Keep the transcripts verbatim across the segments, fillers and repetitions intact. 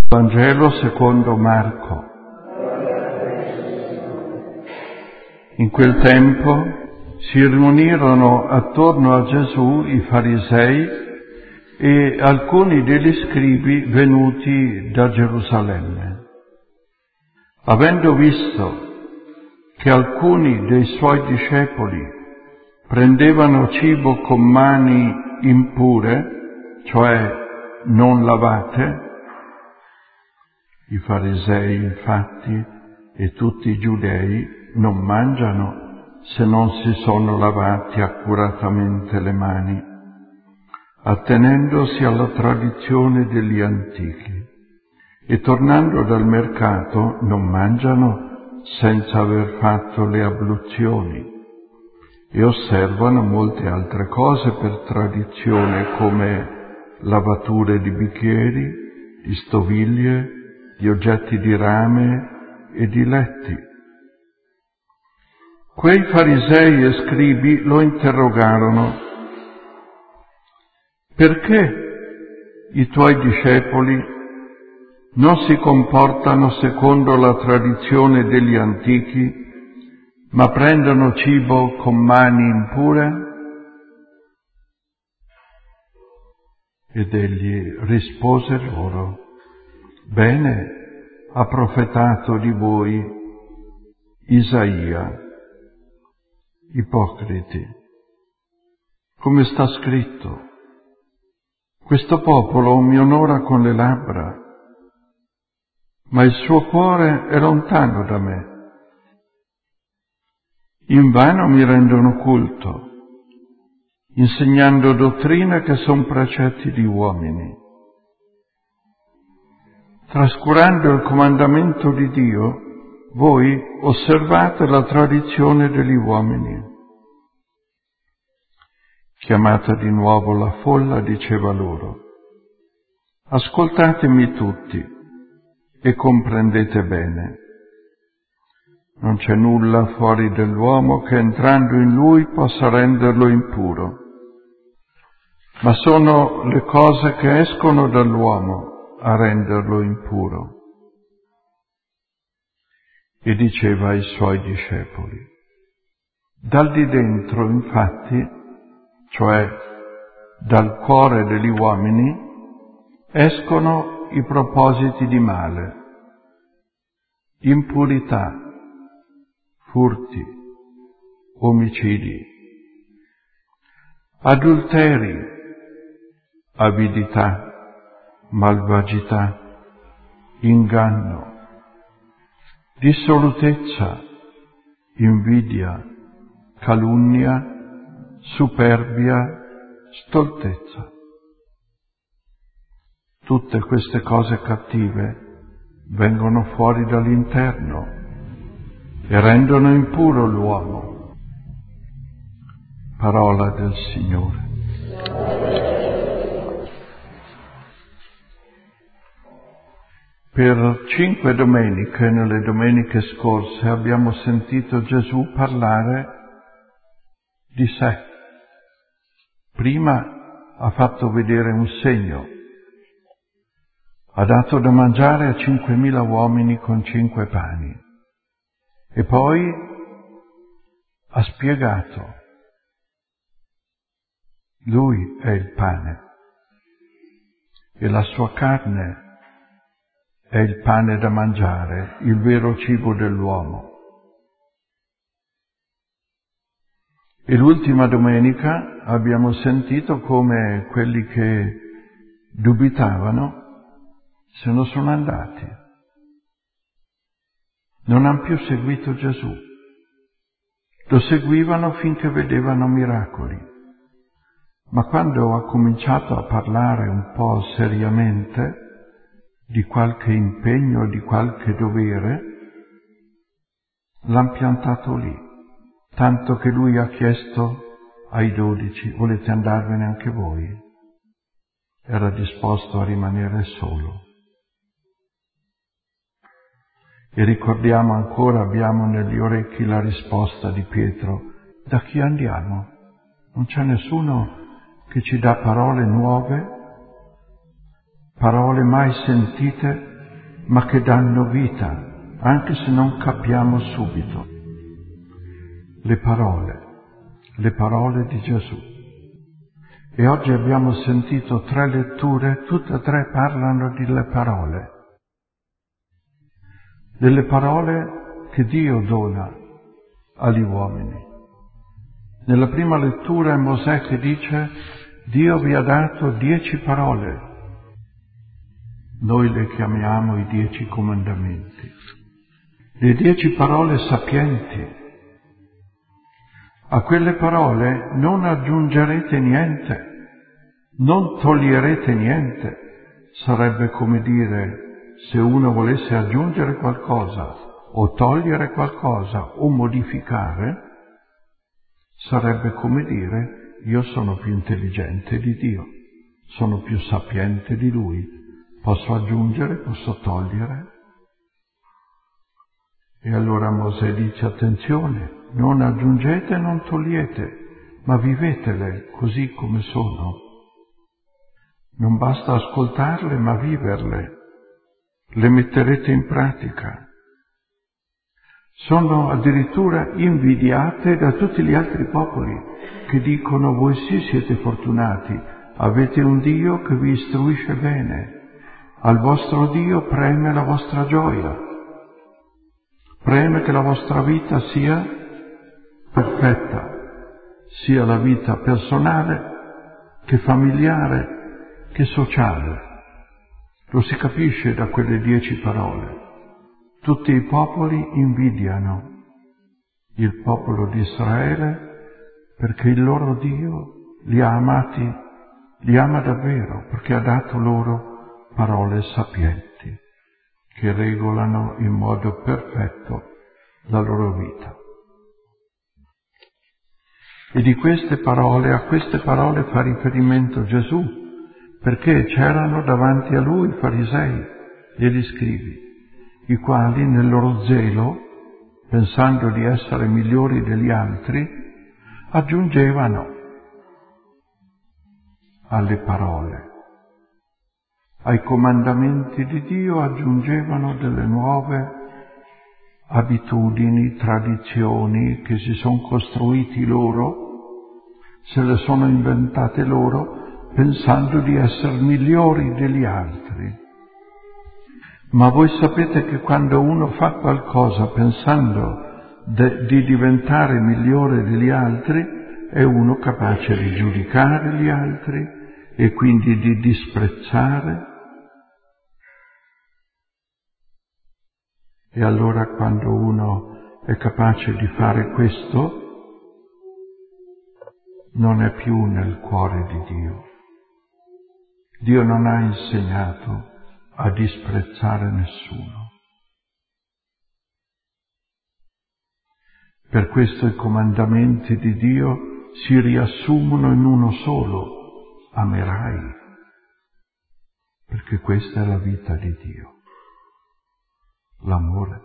Vangelo secondo Marco. In quel tempo si riunirono attorno a Gesù i farisei e alcuni degli scribi venuti da Gerusalemme. Avendo visto che alcuni dei suoi discepoli prendevano cibo con mani impure, cioè non lavate, i farisei infatti e tutti i giudei non mangiano se non si sono lavati accuratamente le mani, attenendosi alla tradizione degli antichi, e tornando dal mercato non mangiano senza aver fatto le abluzioni, e osservano molte altre cose per tradizione, come lavature di bicchieri, di stoviglie, di oggetti di rame e di letti. Quei farisei e scribi lo interrogarono: perché i tuoi discepoli non si comportano secondo la tradizione degli antichi, ma prendono cibo con mani impure? Ed egli rispose loro: bene ha profetato di voi Isaia, ipocriti, come sta scritto: questo popolo mi onora con le labbra, ma il suo cuore è lontano da me. Invano mi rendono culto, insegnando dottrine che son precetti di uomini. Trascurando il comandamento di Dio, voi osservate la tradizione degli uomini. Chiamata di nuovo la folla, diceva loro: ascoltatemi tutti e comprendete bene. Non c'è nulla fuori dell'uomo che entrando in lui possa renderlo impuro, ma sono le cose che escono dall'uomo a renderlo impuro. E diceva ai suoi discepoli: dal di dentro, infatti, cioè dal cuore degli uomini, escono i propositi di male, impurità, furti, omicidi, adulteri, avidità, malvagità, inganno, dissolutezza, invidia, calunnia, superbia, stoltezza. Tutte queste cose cattive vengono fuori dall'interno e rendono impuro l'uomo. Parola del Signore. Per cinque domeniche, nelle domeniche scorse, abbiamo sentito Gesù parlare di sé. Prima ha fatto vedere un segno. Ha dato da mangiare a cinquemila uomini con cinque pani. E poi ha spiegato: Lui è il pane e la sua carne è il pane da mangiare, il vero cibo dell'uomo. E l'ultima domenica abbiamo sentito come quelli che dubitavano se ne sono andati. Non hanno più seguito Gesù. Lo seguivano finché vedevano miracoli. Ma quando ha cominciato a parlare un po' seriamente di qualche impegno, di qualche dovere, l'han piantato lì, tanto che lui ha chiesto ai dodici: volete andarvene anche voi? Era disposto a rimanere solo. E ricordiamo ancora, abbiamo negli orecchi la risposta di Pietro: da chi andiamo? Non c'è nessuno che ci dà parole nuove, parole mai sentite ma che danno vita, anche se non capiamo subito. Le parole, le parole di Gesù. E oggi abbiamo sentito tre letture, tutte e tre parlano delle parole. Delle parole che Dio dona agli uomini. Nella prima lettura è Mosè che dice: Dio vi ha dato dieci parole. Noi le chiamiamo i dieci comandamenti. Le dieci parole sapienti. A quelle parole non aggiungerete niente, non toglierete niente. Sarebbe come dire, se uno volesse aggiungere qualcosa o togliere qualcosa o modificare, sarebbe come dire, io sono più intelligente di Dio, sono più sapiente di Lui, posso aggiungere, posso togliere. E allora Mosè dice: attenzione, non aggiungete e non togliete, ma vivetele così come sono. Non basta ascoltarle, ma viverle. Le metterete in pratica. Sono addirittura invidiate da tutti gli altri popoli che dicono: voi sì siete fortunati, avete un Dio che vi istruisce bene, al vostro Dio preme la vostra gioia, preme che la vostra vita sia perfetta, sia la vita personale che familiare che sociale. Lo si capisce da quelle dieci parole. Tutti i popoli invidiano il popolo di Israele perché il loro Dio li ha amati, li ama davvero, perché ha dato loro parole sapienti che regolano in modo perfetto la loro vita. E di queste parole, a queste parole fa riferimento Gesù, perché c'erano davanti a lui i farisei e gli scribi, i quali nel loro zelo, pensando di essere migliori degli altri, aggiungevano alle parole, ai comandamenti di Dio aggiungevano delle nuove abitudini, tradizioni che si sono costruiti loro, se le sono inventate loro, pensando di essere migliori degli altri. Ma voi sapete che quando uno fa qualcosa pensando de- di diventare migliore degli altri, è uno capace di giudicare gli altri e quindi di disprezzare. E allora quando uno è capace di fare questo, non è più nel cuore di Dio. Dio non ha insegnato a disprezzare nessuno. Per questo i comandamenti di Dio si riassumono in uno solo: amerai, perché questa è la vita di Dio, l'amore.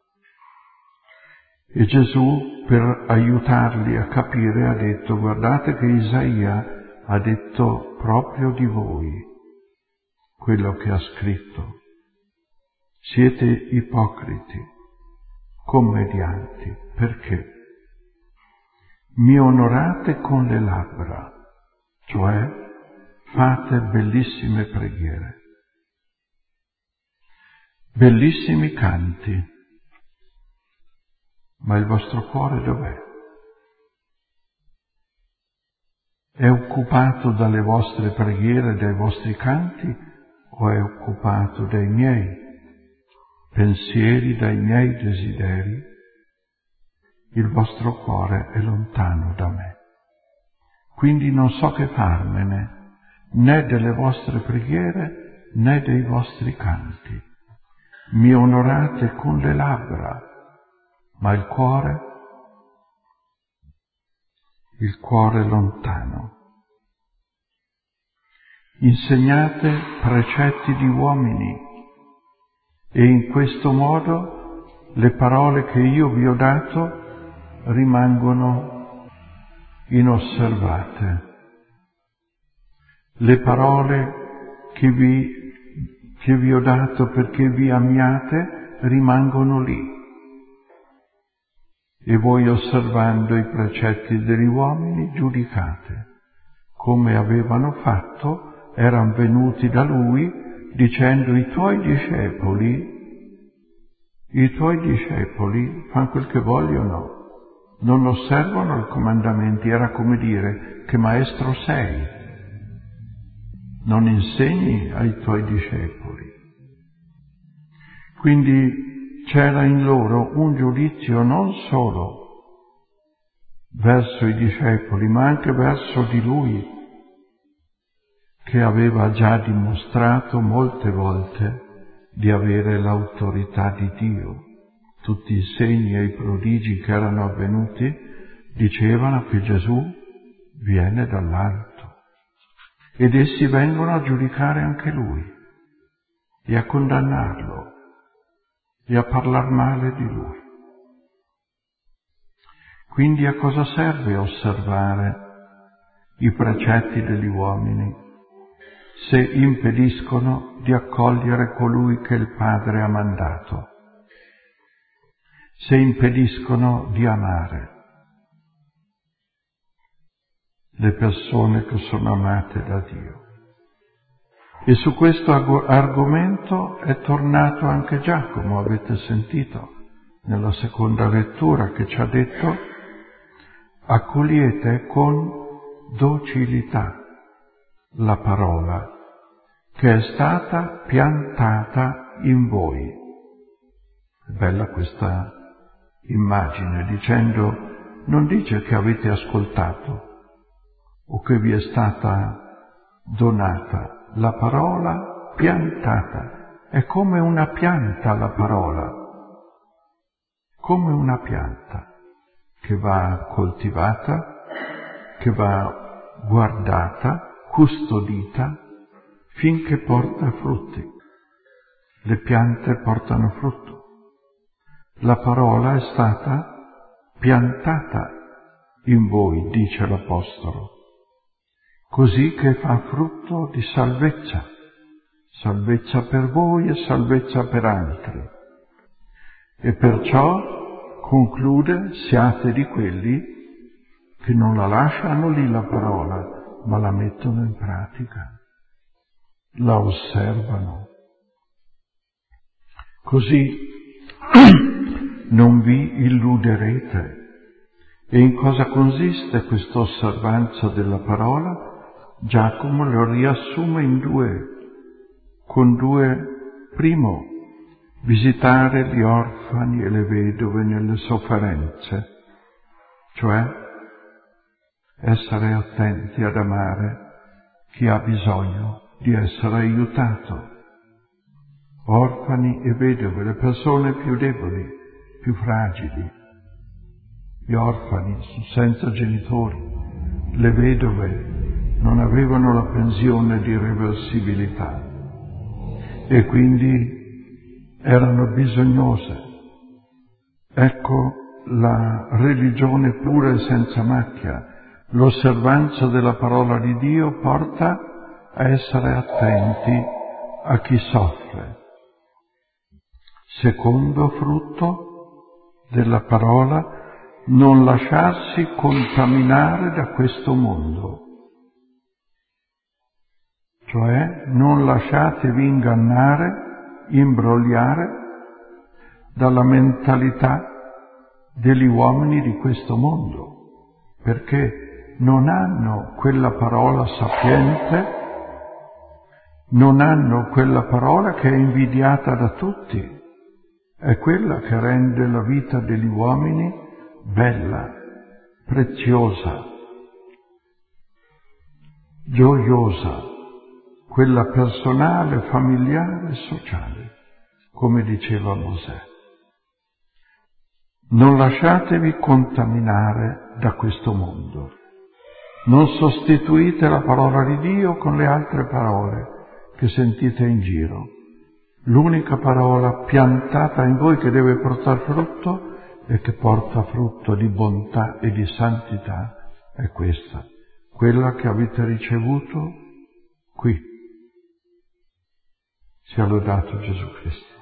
E Gesù, per aiutarli a capire, ha detto: guardate che Isaia ha detto proprio di voi quello che ha scritto. Siete ipocriti, commedianti, perché mi onorate con le labbra, cioè fate bellissime preghiere, bellissimi canti, ma il vostro cuore dov'è? È occupato dalle vostre preghiere, dai vostri canti, o è occupato dai miei pensieri, dai miei desideri? Il vostro cuore è lontano da me. Quindi non so che farmene, né delle vostre preghiere, né dei vostri canti. Mi onorate con le labbra, ma il cuore, il cuore è lontano. Insegnate precetti di uomini e in questo modo le parole che io vi ho dato rimangono inosservate. Le parole che vi che vi ho dato perché vi amiate rimangono lì. E voi, osservando i precetti degli uomini, giudicate. Come avevano fatto, erano venuti da lui dicendo: i tuoi discepoli, i tuoi discepoli fanno quel che vogliono, non osservano i comandamenti. Era come dire: che maestro sei? Non insegni ai tuoi discepoli. Quindi c'era in loro un giudizio non solo verso i discepoli, ma anche verso di lui, che aveva già dimostrato molte volte di avere l'autorità di Dio. Tutti i segni e i prodigi che erano avvenuti dicevano che Gesù viene dall'alto, ed essi vengono a giudicare anche lui e a condannarlo e a parlar male di lui. Quindi a cosa serve osservare i precetti degli uomini se impediscono di accogliere colui che il Padre ha mandato, se impediscono di amare le persone che sono amate da Dio? E su questo argomento è tornato anche Giacomo, avete sentito nella seconda lettura, che ci ha detto: accogliete con docilità la parola che è stata piantata in voi. È bella questa immagine, dicendo, non dice che avete ascoltato o che vi è stata donata. La parola piantata è come una pianta, la parola, come una pianta che va coltivata, che va guardata, custodita, finché porta frutti. Le piante portano frutto. La parola è stata piantata in voi, dice l'Apostolo, così che fa frutto di salvezza, salvezza per voi e salvezza per altri. E perciò conclude: siate di quelli che non la lasciano lì la parola, ma la mettono in pratica, la osservano. Così non vi illuderete. E in cosa consiste questa osservanza della parola? Giacomo lo riassume in due, con due: primo, visitare gli orfani e le vedove nelle sofferenze, cioè essere attenti ad amare chi ha bisogno di essere aiutato. Orfani e vedove, le persone più deboli, più fragili. Gli orfani senza genitori, le vedove non avevano la pensione di reversibilità e quindi erano bisognose. Ecco la religione pura e senza macchia. L'osservanza della parola di Dio porta a essere attenti a chi soffre. Secondo frutto della parola: non lasciarsi contaminare da questo mondo. Cioè, non lasciatevi ingannare, imbrogliare dalla mentalità degli uomini di questo mondo, perché non hanno quella parola sapiente, non hanno quella parola che è invidiata da tutti, è quella che rende la vita degli uomini bella, preziosa, gioiosa, quella personale, familiare e sociale, come diceva Mosè. Non lasciatevi contaminare da questo mondo. Non sostituite la parola di Dio con le altre parole che sentite in giro. L'unica parola piantata in voi che deve portare frutto e che porta frutto di bontà e di santità è questa, quella che avete ricevuto qui. Sia lodato Gesù Cristo.